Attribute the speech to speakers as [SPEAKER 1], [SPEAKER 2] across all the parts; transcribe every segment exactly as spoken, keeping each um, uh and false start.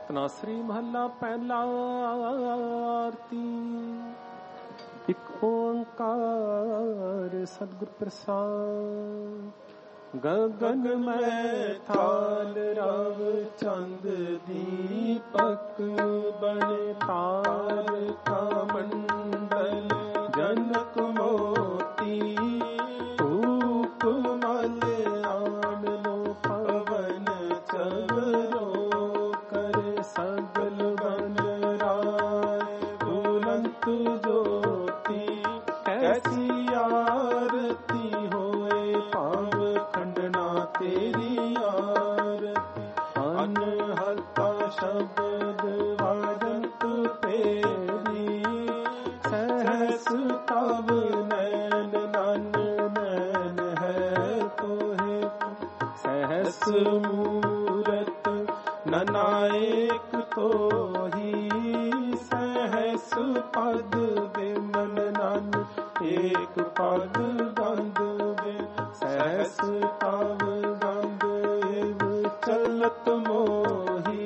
[SPEAKER 1] तनासरी महला पहला। आरती। एक ओंकार सतगुर प्रसाद। गगन में थाल रव चंद दीपक बने तार का मंडल जनक मोती धूप मल आन लो पवन चवरो कर सगल बन राय बुलंद ज्योति कैसी आरती होए पाव खंडना तेरी आरती अनहता शब्द वाजंत तेरी सहस तब नैन नन नैन है तोहे सहस मूरत ननाएक तो ही सहस पद बिमन नन एक पद गंध बे सहस तब गंध एव चलत मोही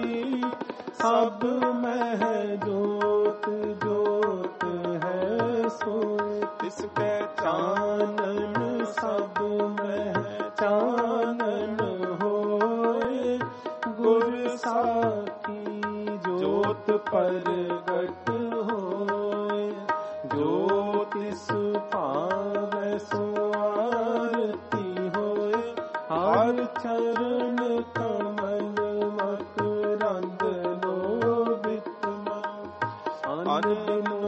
[SPEAKER 1] सब मह जोत जोत है सो तिसके चानन सब मह चानन होए गुर साखी जोत परगट होए ज्योतिष पावै सो आरती होए हर चरण कमल मकरंद लोभित अनदिनो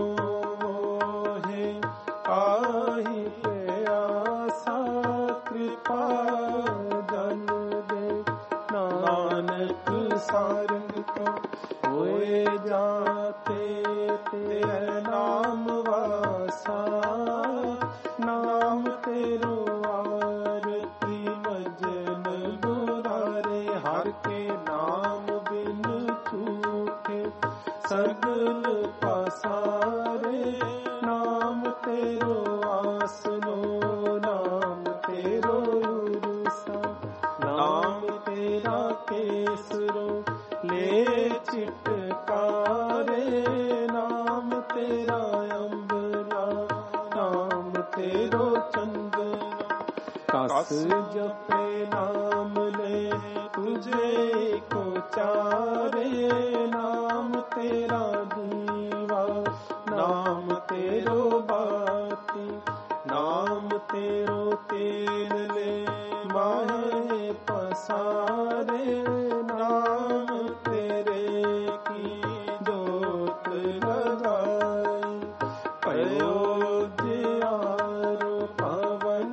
[SPEAKER 1] मोहे आहि प्यासा कृपा जन दे नानक सारंग को होए जाते तेरे नाम वासा नाम तेरो आरती मजन दुरारे हर के नाम बिन छूटे सगल पसारे नाम तेरो आसनो नाम तेरो उरुसा नाम तेरा केसरो ले चिटकारे नाम तेरा अम्बला नाम तेरो चंदना कस जपे नाम ले तुझे को चारे नाम तेरा दीवा नाम तेरो बाती नाम तेरो तेल ले माहे पसारे नाम तेरे की जोत लगाई अयोध्यारो पवन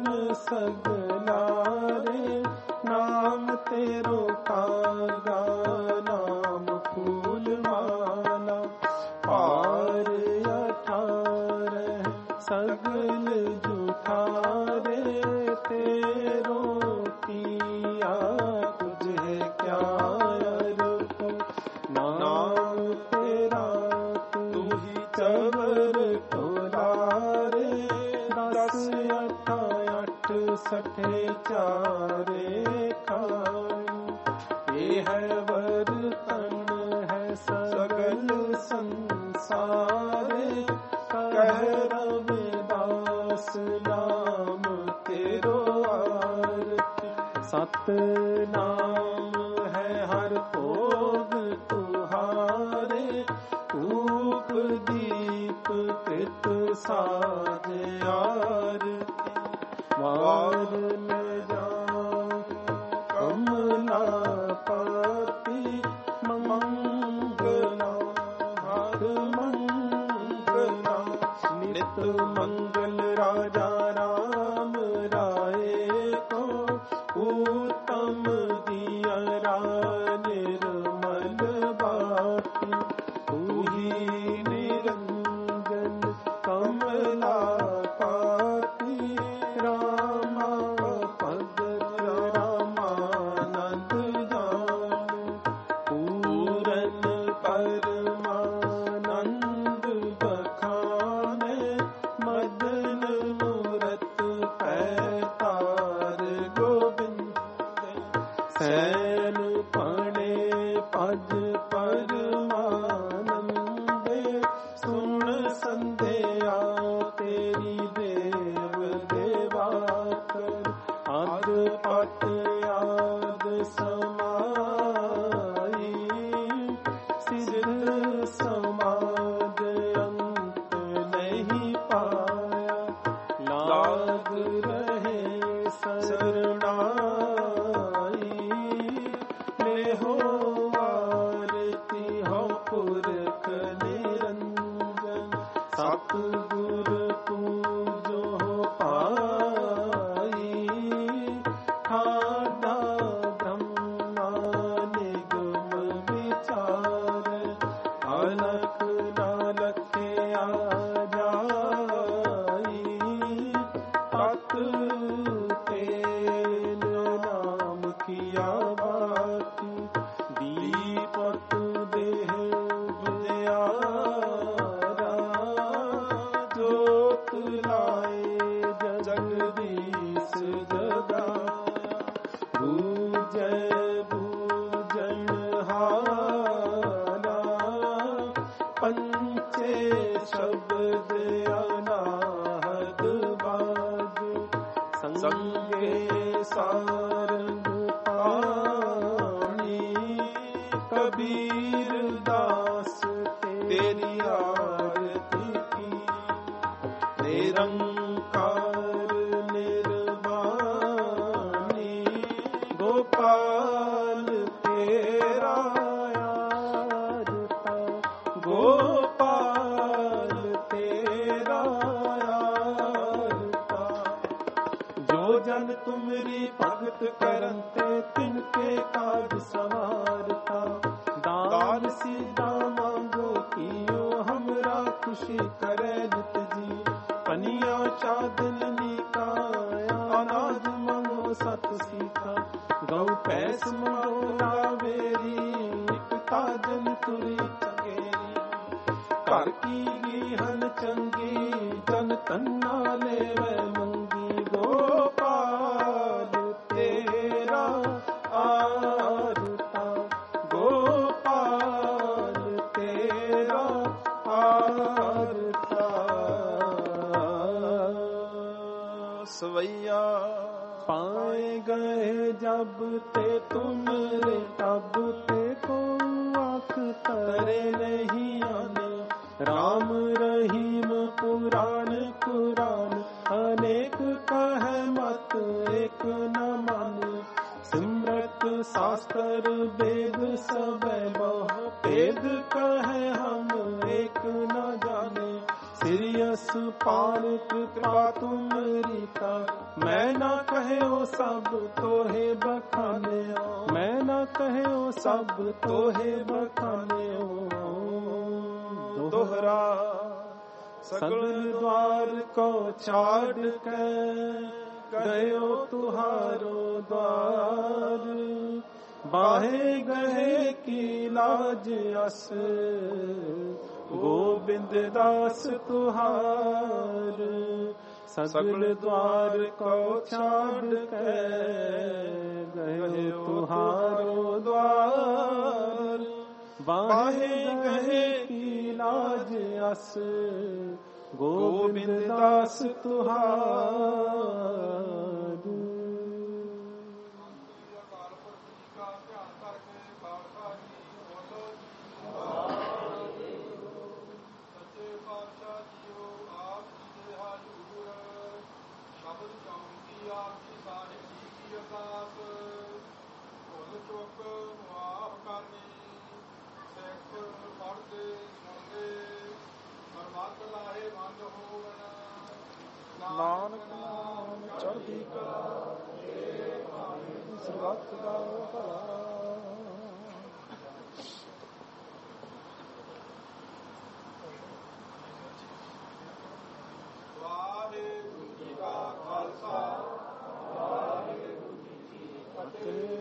[SPEAKER 1] सगलारे नाम तेरो कागा नाम फूल माला पार अठारह सगल जुठारे तेरो किया तुझे क्या अरको नाम तेरा तू ही चवर तोलारे दस अठा अठ सठे चारे खाई ये है वर्तन है सगल संसारे कह रविदास नाम तेरो आरती सत नाम है हर भोग तुहारे धूप दीप कृत साजे आरती वार न जाऊं कमला पाती मंगला हर मंगला नित मंगल राजा राम राय को उत्तम दियरा निर्मल बाटी तू ही निरंजन कमला पाती रामा पद रामानंद जान पूरन परमानंद बखाने मदन मूरत पैतार गोविंद सैन पणे पद रहे सरणाई। लेहो आरती हो पुरख निरंजन, सतगुर पूजो पाई। ठाडा ब्रह्मा निगम विचार, अलख ना लखया जाई। तत तेल नाम किया बाती, दीपक देह उजियारा। जोत लाए जगदीश जगाया, बूझे बूझनहारा। पंचे शब्द अनाहद बाज, संगे सारंग पाणी। कबीर दास तेरी आरती की, निरंकार निर्वाणी। गोपाल तेरा आरता, गोपाल तेरा आरता। जो जन तुमरी भगत करते, तिनके काज सवारता। दान सीधा मांगो कियो, हमरा खुशी करे नित जी। पनिया चादनी काया, अनाज मांगो सत सीखा। गौ पैस मांगो लावेरी, एक ताजन तुरी चंगेरी। घर की गीहन चंगी, जन तन्ना लेवे मंगी। गोपाल तेरा आरता, गोपाल तेरा आरता। सवैया पाए गए जब ते तुमरे, तब ते को आँख तरे नहीं आने। राम रहीम पुराण कुरान, अनेक कहे मत एक न माने। सिमरत शास्त्र वेद सब बहु, भेद कहे हम एक न जाने। सिरियस पार कृपा तुमरी का, मैं न कहे ओ सब तोहे बखाने। मैं न कहे ओ सब तोहे बखाने। दोहरा सगल द्वार को छाड़ के, गयो तुहारो द्वार। बाहे गहे की लाज अस, गोविंद दास तुहार। सगल द्वार को छाड़ के, गयो तुहारो द्वार। बाहे गहे की लाज अस, गोविंद दास तुहार। ਨਾਨਕ ਨਾਮ ਚੜ੍ਹਦੀ ਕਲਾ, ਸਰਬੱਤ ਦਾ ਭਲਾ। ਵਾਹਿਗੁਰੂ ਜੀ ਕਾ ਖਾਲਸਾ, ਵਾਹਿਗੁਰੂ ਜੀ ਕੀ ਫਤਿਹ।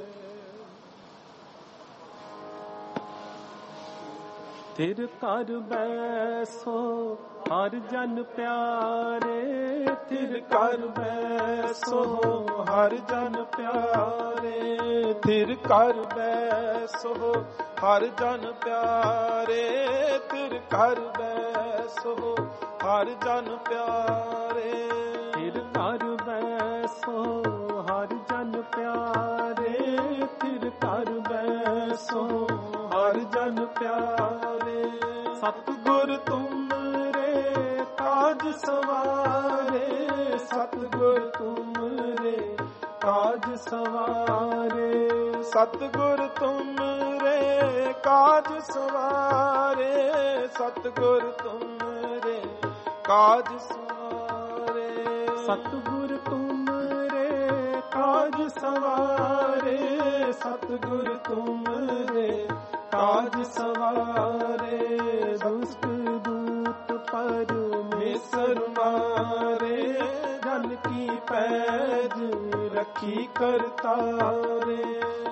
[SPEAKER 1] थिर कर बैसो हर जन प्यारे, थिर कर बैसो हर जन प्यारे। थिर कर बैसो हर जन प्यारे, थिर कर बैसो हर जन प्यारे। थिर कर बैसो हर जन प्यारे, थिर कर बैसो हर जन प्यारे। सतगुर तुमरे ताज काज सवारे सतगुर तुमरे काज सवारे सतगुर तुमरे काज सवारे सतगुर तुमरे काज सवारे सतगुर तुमरे काज सवारे सतगुर तुमरे काज सवारे दुष्ट दूत परमेश्वर मारे जन की पैज रखी करतारे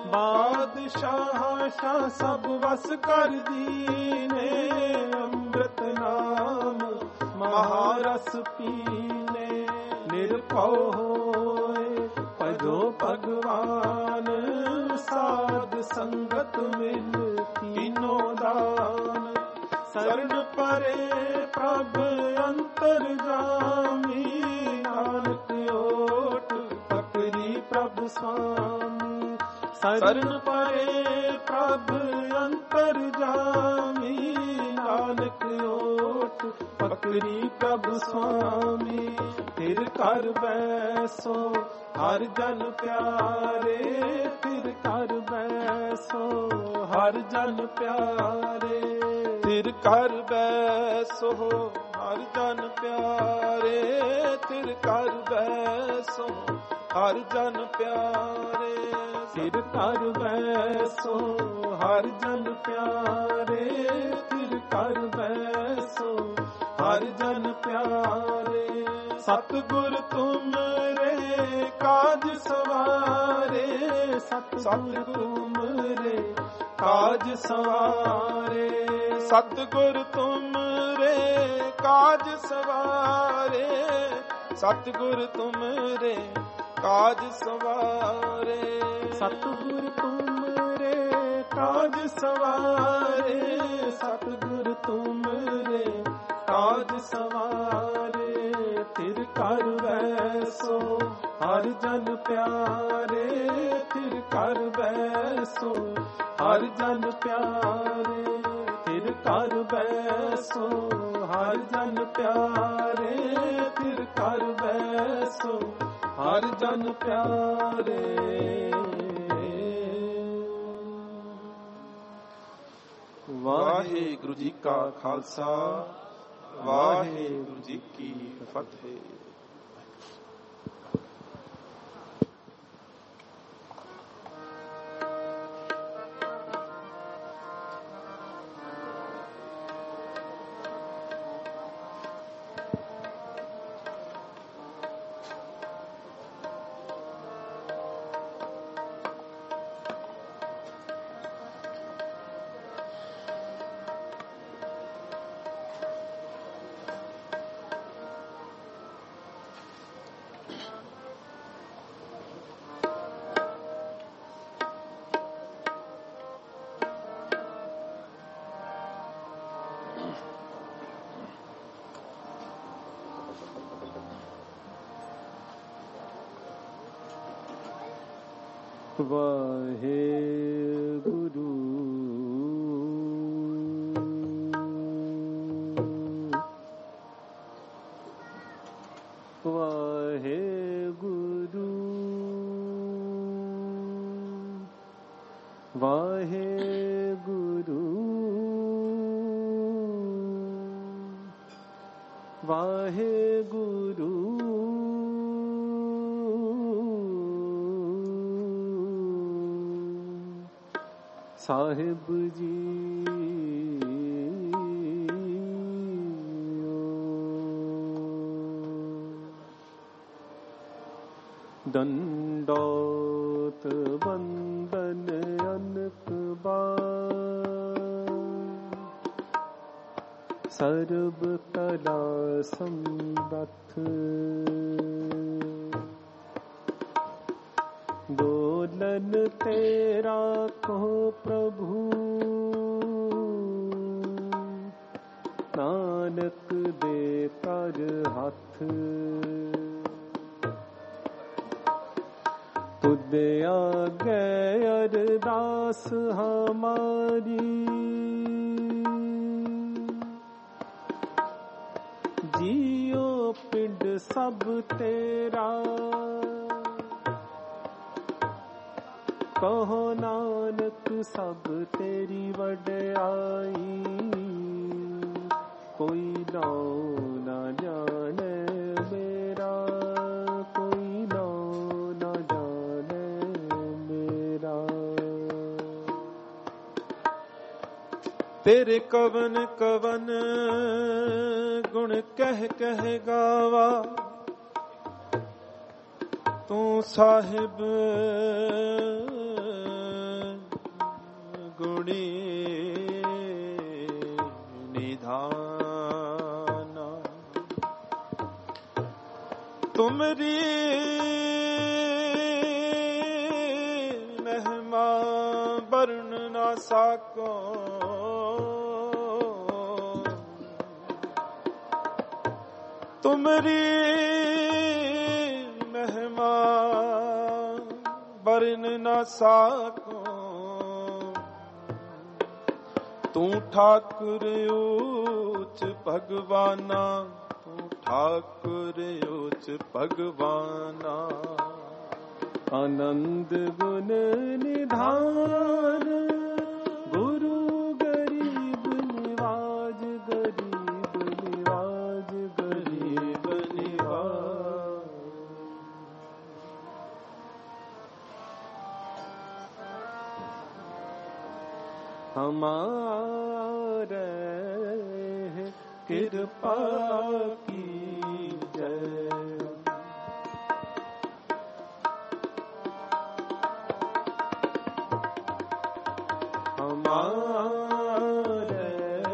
[SPEAKER 1] बादशाह शाह सब वस कर दीने अमृत नाम महारस पीने निरभव होए भजो भगवान साध संगत मिल तीनों दान शरण परे प्रभ अंतर जामी नानक ओट पकड़ी प्रभु स्वामी शरण परे प्रभ अंतर जामी नानक ओट पकड़ी प्रभु स्वामी फिर कर बैसो हर जन प्यारे फिर कर बैसो हर जन प्यारे फिर कर बैसो हर जन प्यारे फिर कर बैसो हर जन प्यारे फिर कर बैसो हर जन प्यारे फिर कर बैसो हर जन प्यारे सतगुर तुमरे काज सवारे सतगुर तुमरे काज सवारे सतगुर तुमरे काज सवारे सतगुर तुमरे काज सवारे सतगुर तुमरे काज सवारे सतगुर तुमरे काज सवारे फिर कर बैसो हर जन प्यारे फिर कर बैसो हर जन प्यारे फिर कर बैसो हर जन प्यारे फिर कर बैसो हर जन प्यारे वाहिगुरु जी का खालसा वाहिगुरु जी की फतेह। वाहेगुरु वाहेगुरु वाहेगुरु वाहेगुरु साहिब जी दंडोत वंदन अनक बार सर्व कला संबथ दोलन तेरा को प्रभु नानक दे कर हाथ तुझे आगे अरदास हमारी जियो सब तेरा, कहो नानक सब तेरी वड्याई, कोई नाम न जाने मेरा, कोई नाम न जाने मेरा।
[SPEAKER 2] तेरे कवन कवन गुण कह कह गावा, तू साहिब गुणी निधाना। तुमरी महिमा वर्ण ना साको, तुमरी महिमा वर्ण न साको। तू ठाकुर ऊंच भगवाना, तू ठाकुर ऊंच भगवाना।
[SPEAKER 1] आनंद गुण निधान, गुरु गरीब निवाज, गरीब निवाज, गरीब निवाज। हमारे कृपा की जय। हमारे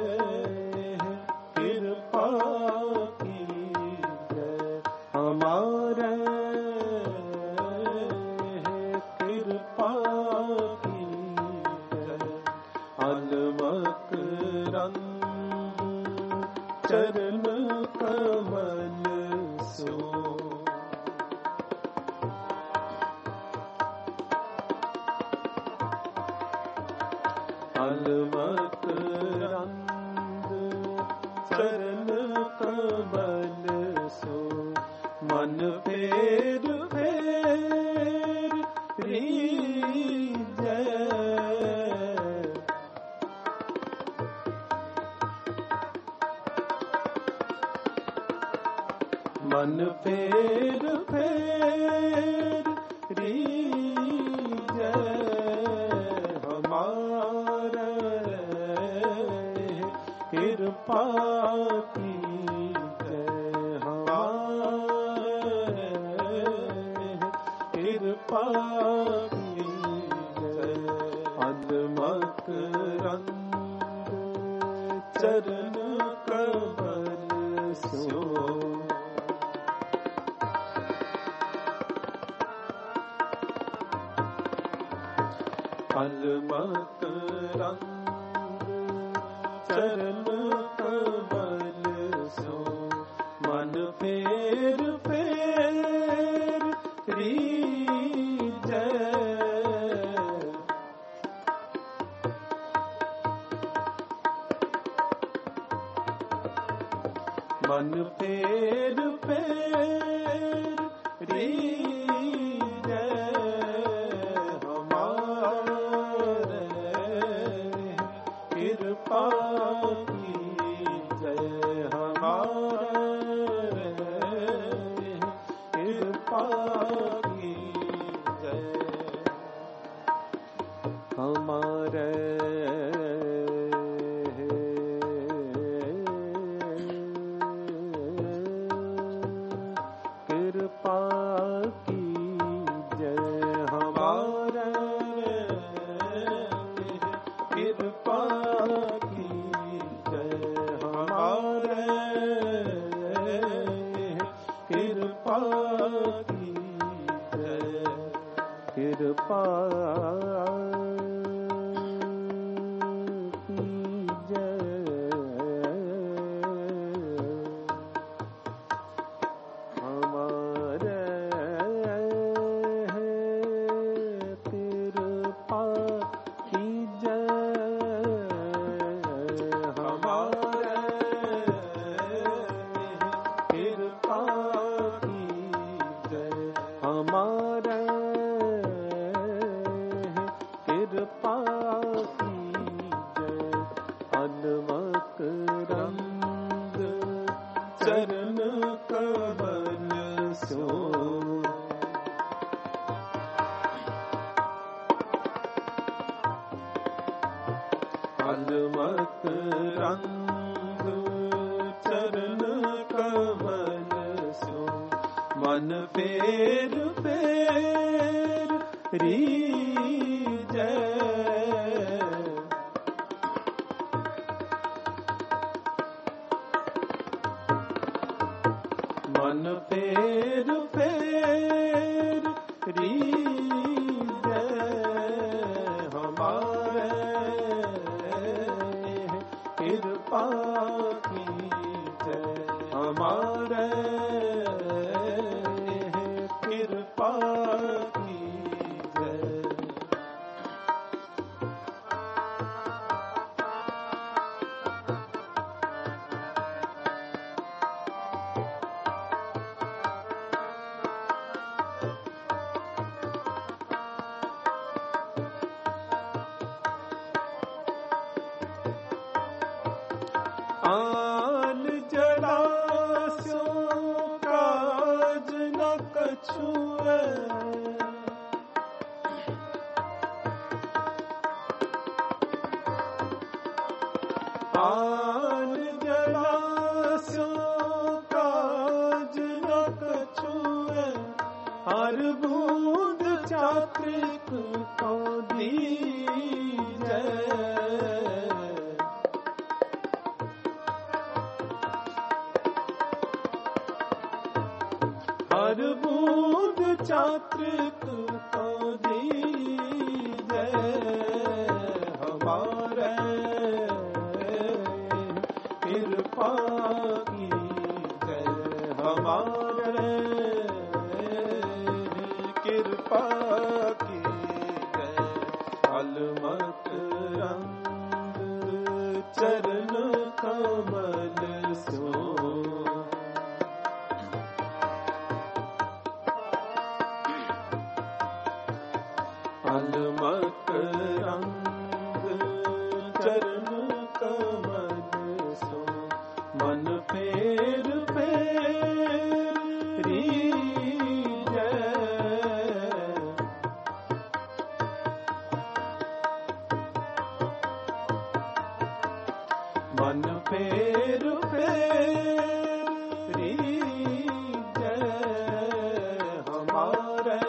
[SPEAKER 1] कृपा की जय, हमारे कृपा की जय। अलमक रंग चरण कमल सो, अलमक रंग चरण कमल सो। मन फेर फेर रीजै, मन फेर फेर रीजै। हमारे कृपा की जय, हमारे कृपा की जय। अलमक रंग चरण कमल सो, अलमक रंग चरण कमल सो। मन फेर फेर रीजै, मन फेर फेर रीजै। हमारे कृपा की जय, हमारे कृपा की जय। हमारे कृपा की जय, हमारे कृपा की जय। हमारे कृपा की जय, कृपा की जय। हमारे कृपा की जय, हमारे कृपा हमारे कृपा कीजय अलमक रंग
[SPEAKER 2] चरण कमल सो अलमक रंग चरण कमल सो मन फेर फेर रीजै मन फेर फेर रीजै हमारे कृपा कीजै हमारे कृपा कीजै आल जरास्यों काज न कछुए आल जरास्यों काज न कछुए हर बूंद चात्रिक को दीजै हर बूंद चात्रिक को दीजै हमारे कृपा कीजै हमारे कृपा कीजै अलमक रंग चरण कमल सो अलमक रंग चरण कमल सो मन फेर फेर रीजै मन फेर फेर रीजै हमारे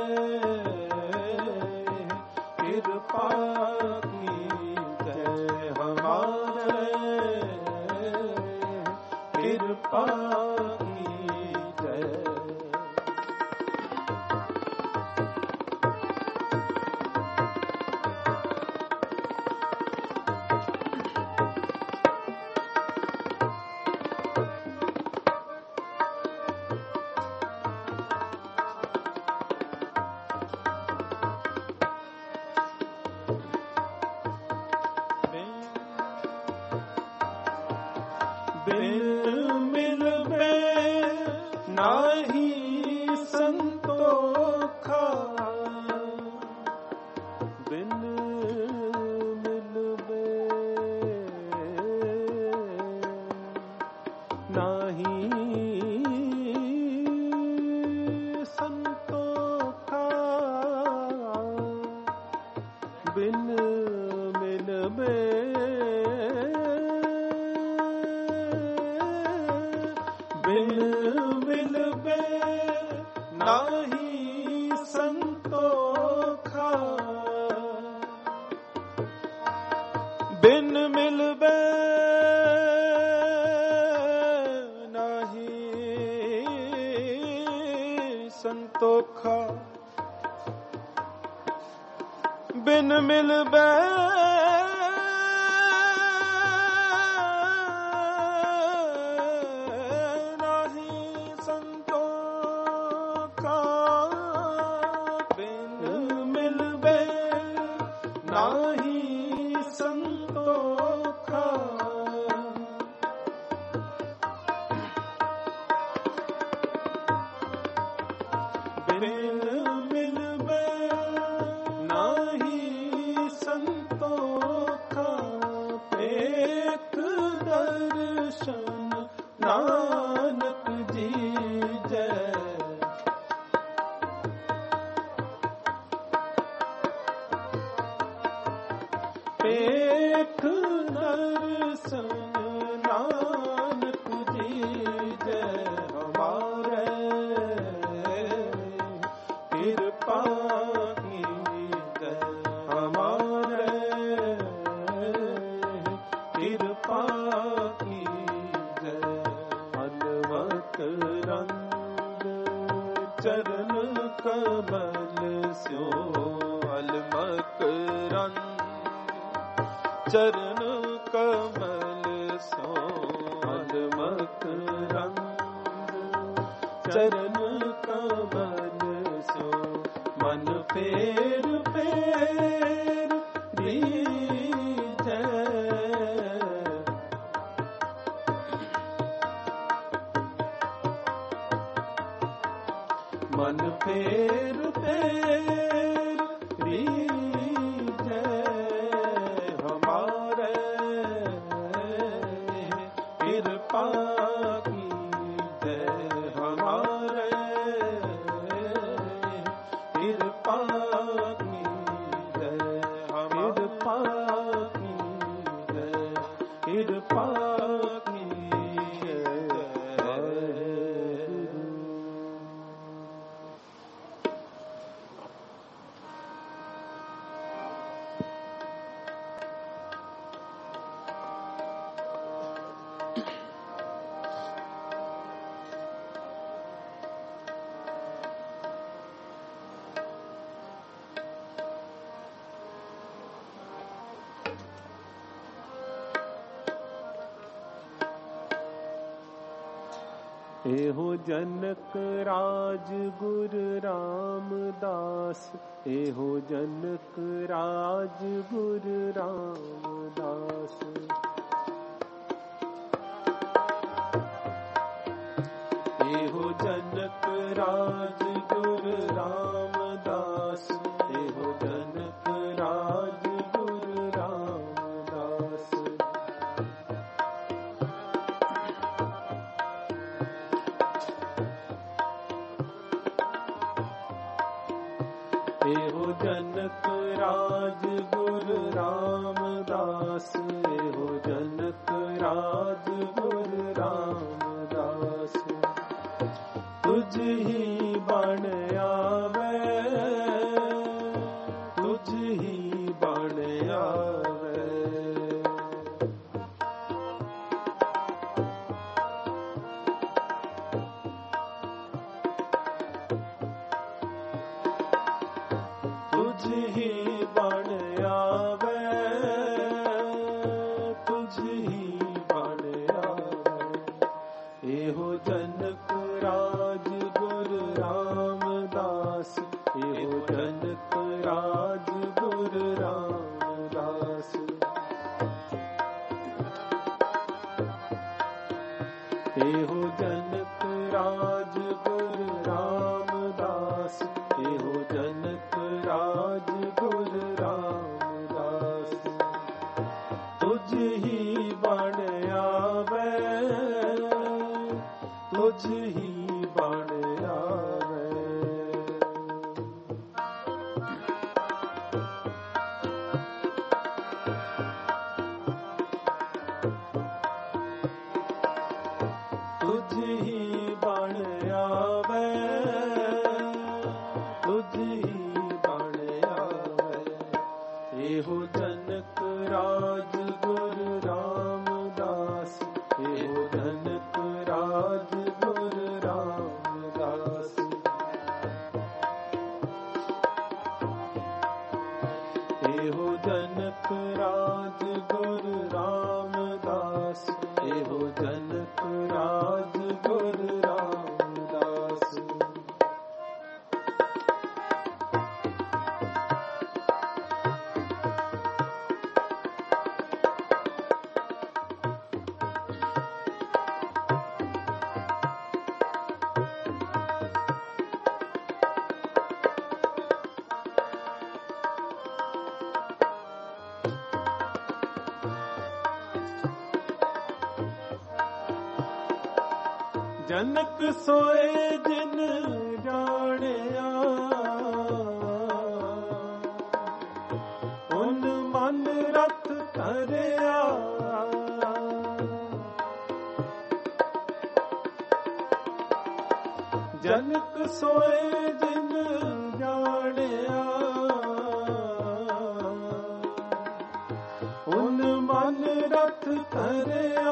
[SPEAKER 2] कृपा कीजै हमारे कृपा कीजै बिन मिलबे नाही संतोखा बिन मिलबे नाही संतोखा बिन मिलबे बिन मिलबे नाही संतोखा बिन मिलबे नाही संतोखा बिन मिलबे बिन
[SPEAKER 1] पेख दर्शन नानक जी जय हमारे कृपा की जय हमारे कृपा की जय हनुमत रंग चरण कमल स्यो अलमक रंग चरण कमल सो अलमक रंग चरण कमल सो मन फेर फेर दीजै मन फेर फेर दीजै हमारे कृपा की जय हमारे कृपा की जय कृपा की जय कृपा की एहो जनक राज गुर रामदास एहो जनक राज गुर रामदास एहो जनक राज गुर रामदास एहो जनक राज गुर रामदास एहो जनक राज गुर रामदास एहो जनक राज गुर रामदास तुझ ही बण आवे तुझ ही बण आवे तुझ ही बण आवे तुझ ही बण आवे एहो जनक राज गुर रामदास एहो जनक राज गुर रामदास एहो जनक राज गुर रामदास एहो जनक राज गुर रामदास तुझ ही बण आवे तुझ ही बण आवे तुझ ही बण आवे तुझ ही बण आवे एहो जनक राज गुर रामदास एहो जनक राज गुर रामदास एहो जनक राज गुर रामदास एहो जनक राज गुर रामदास जनक सोए जिन जानिया उन मन रख सोए जिन जानिया, उन मन रथ धरिया।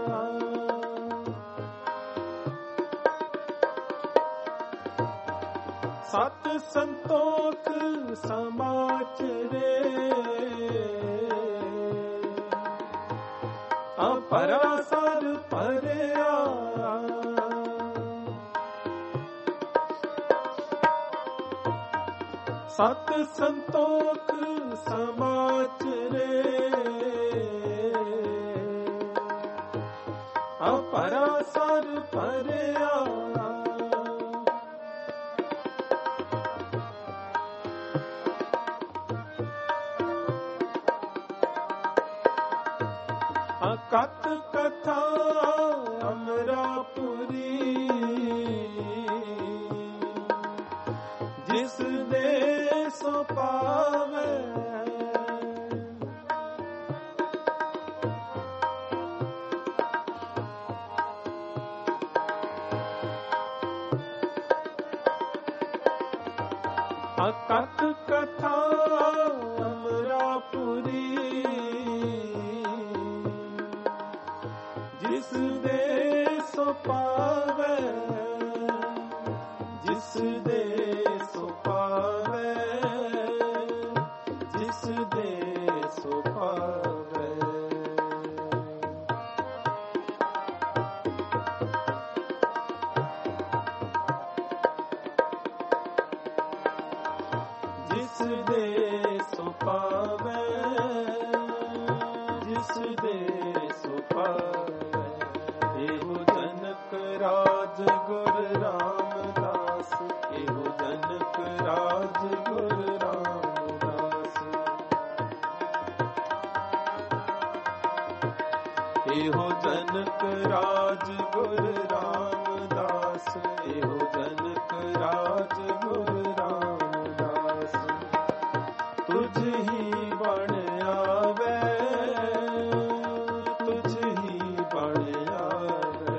[SPEAKER 1] सत संतोख समाचरे, अपरासर परया। सत संतोख समाचरे, अपरासर परया। कत कथा अमरापुरी, जिस दे सो पावे। कत कथा अमरापुरी, जिस दे सो पावे, जिस दे सो पावे, जिस दे सो पावे। जिस दे सो पावे, जिस दे सो पावे। एहो जनक राज गुर रामदास, एहो जनक राज गुर रामदास। एहो जनक राज गुर रामदास, एहो जनक राज गुर रामदास। तुझ ही बण आवे, तुझ ही बण आवे।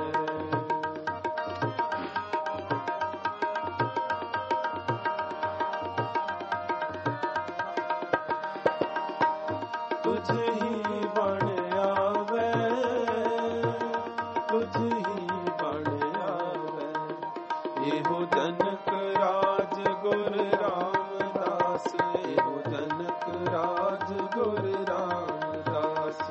[SPEAKER 1] तुझ ही बण आवे, तुझ ही बण आवे। एहो जनक राज गुर रामदास, एहो जनक राज गुर रामदास।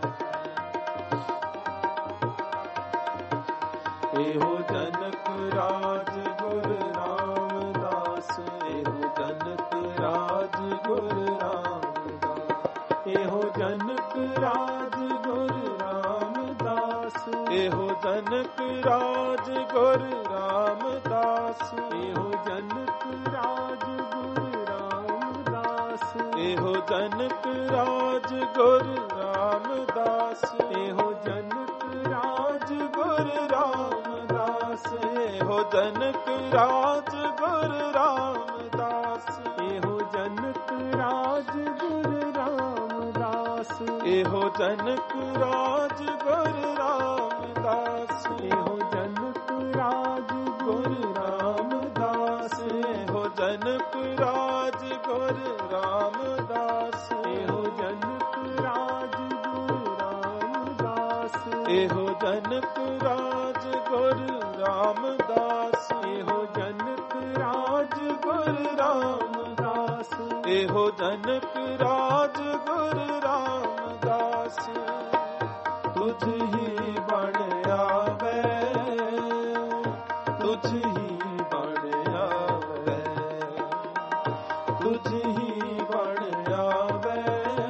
[SPEAKER 1] एहो जनक राज गुर रामदास, एहो जनक राज गुर रामदास। एहो जनक राज गुर रामदास, एहो जनक राज गुर रामदास। एहो जनक राज गुर रामदास, एहो जनक राज गुर रामदास। एहो जनक राज गुर रामदास, एहो जनक राज गुर रामदास। एहो जनक राज गुर रामदास, एहो जनक राज गुर रामदास। एहो जनक राज गुर रामदास, एहो जनक राज गुर रामदास। एहो जनक राज गुर रामदास, एहो जनक राज गुर रामदास। एहो जनक राज गुर रामदास, एहो जनक राज गुर रामदास। तुझ ही बण आवे, तुझ ही बण आवे, तुझ ही बण आवे,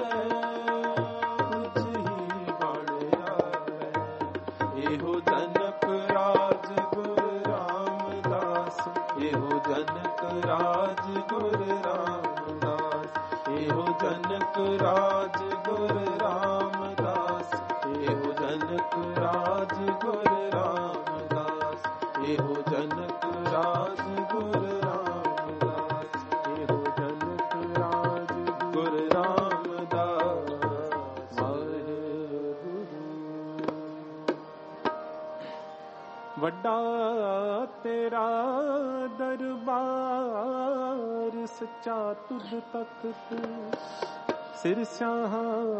[SPEAKER 1] तुझ ही बण आवे। एहो जनक राज गुर रामदास, एहो जनक राज गुर रामदास। एहो जनक राज गुर रामदास, एहो जनक राज गुर रामदास। एहो जनक राज गुर रामदास, एहो जनक राज गुर रामदास। वाहेगुरु। वड्डा तेरा
[SPEAKER 2] ਅਪਾਰ ਸੱਚਾ ਤੁਧ ਤਖਤ ਸਿਰ ਸਿਆਹ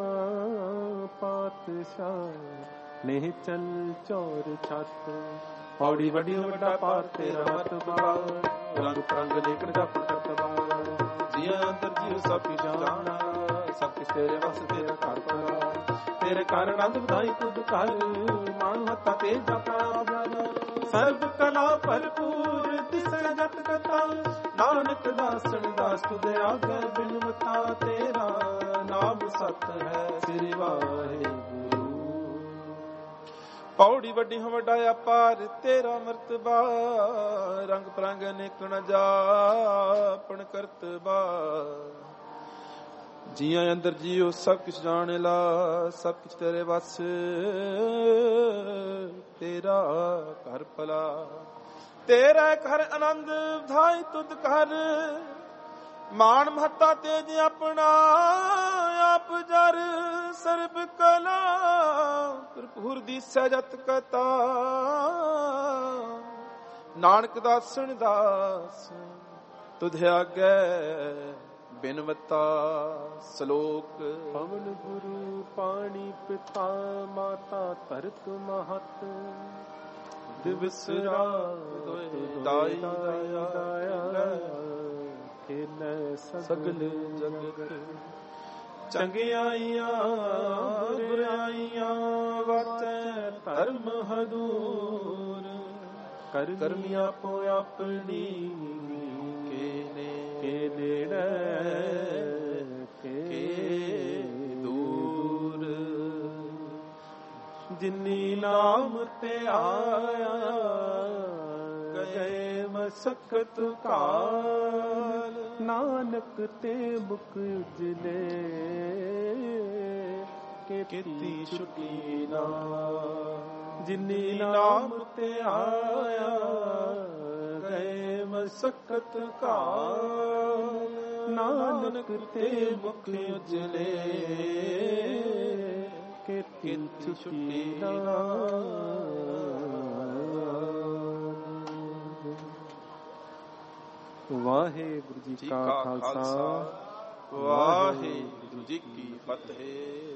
[SPEAKER 2] ਪਾਤਸ਼ਾਹ ਨੇਹ ਚਲ ਚੌਰ ਛੱਤ। ਪੌੜੀ ਵੱਡੀ ਵੱਡਾ ਪਾਰ ਤੇਰਾ ਮਰਤਬਾ ਰੰਗ ਪ੍ਰੰਗ ਲੇਕਣ ਦਾ ਪਟਕਵਾ। ਜੀਆਂ ਅੰਦਰ ਜੀਉ ਸਭ ਕੀ ਜਾਣਾ ਸਭ ਕਿਸ ਤੇਰੇ ਵਸ ਤੇਰਾ ਘਰ ਪਰਾ। ਤੇਰੇ ਘਰ ਆਨੰਦ ਵਧਾਈ ਤੁਧ ਘਰ ਮਾਨ ਹੱਤਾ ਤੇ ਜਪਾ ਜਾਣਾ। ਸਰਬ ਕਲਾ ਭਰਪੂਰ ਦਿਸੈ ਜਤ ਕਥਾ ਨਾਨਕ ਦਾਸਨ ਦਾਸ ਤੁਧ ਆਗੇ ਬਿਨਵਤਾ। ਤੇਰਾ ਨਾਮ ਸਤ ਹੈ ਸ੍ਰੀ ਵਾਹਿਗੁਰੂ। ਪੌੜੀ ਵੱਡੀ ਵੱਡਾ ਅਪਾਰ ਤੇਰਾ ਮਰਤਬਾ ਰੰਗ ਪ੍ਰੰਗ ਅਨੇਕ ਨ ਜਾਪਣ ਕਰਤਬਾ। ਜੀਆਂ ਅੰਦਰ ਜੀਉ ਸਭ ਕਿਛ ਜਾਣੇ ਲਾ ਸਭ ਕਿਛ ਤੇਰੇ ਵਸ ਤੇਰਾ ਘਰ ਭਲਾ। ਤੇਰਾ ਘਰ ਆਨੰਦ ਵਧਾਈ ਤੁਧ ਘਰ ਮਾਨ ਮਹੱਤਾ ਤੇਜ ਆਪਣਾ ਆਪ ਜਰ। ਸਰਬ ਕਲਾ ਭਰਪੂਰ ਦੀਸੈ ਜਤ ਕਥਾ ਨਾਨਕ ਦਾਸਨ ਦਾਸ ਤੁਧ ਆਗੇ ਬਿਨਵਤਾ। ਸ਼ਲੋਕ ਪਵਨ ਗੁਰੂ ਪਾਣੀ ਪਿਤਾ ਮਾਤਾ ਧਰਤ ਮਹਤ ਦਿਵਸ ਰਾਤ ਦਾਈ ਦਾਇਆ ਖੇਲੇ ਸਗਲ ਜਗਤ। ਚੰਗਿਆਈਆਂ ਬੁਰਾਈਆਂ ਵਾਚੈ ਧਰਮ ਹਦੂਰ ਕਰ ਕਰਮੀ ਆਪੋ ਆਪਣੀ ਕੇ ਨੇੜੇ ਕੇ ਦੂਰ। ਜਿਨੀ ਨਾਮ ਤੇ ਆਇਆ ਗਏ ਮਸਕਤ ਕਾਲ ਨਾਨਕ ਤੇ ਮੁਖ ਉਜਲੇ ਕੀਤੀ ਛੁਟੀ ਨਾ। ਜਿਨੀ ਨਾਮ ਤੇ ਆਇਆ ਗਏ ਮਸਕਤ ਕਾਲ ਨਾਨਕ ਤੇ ਮੁਖ ਉਜਲੇ ਕੀਤੀ ਛੁਟੀ ਨਾ। ਵਾਹਿਗੁਰੂ ਜੀ ਕਾ ਖਾਲਸਾ ਵਾਹਿਗੁਰੂ ਜੀ ਕੀ ਫਤਿਹ।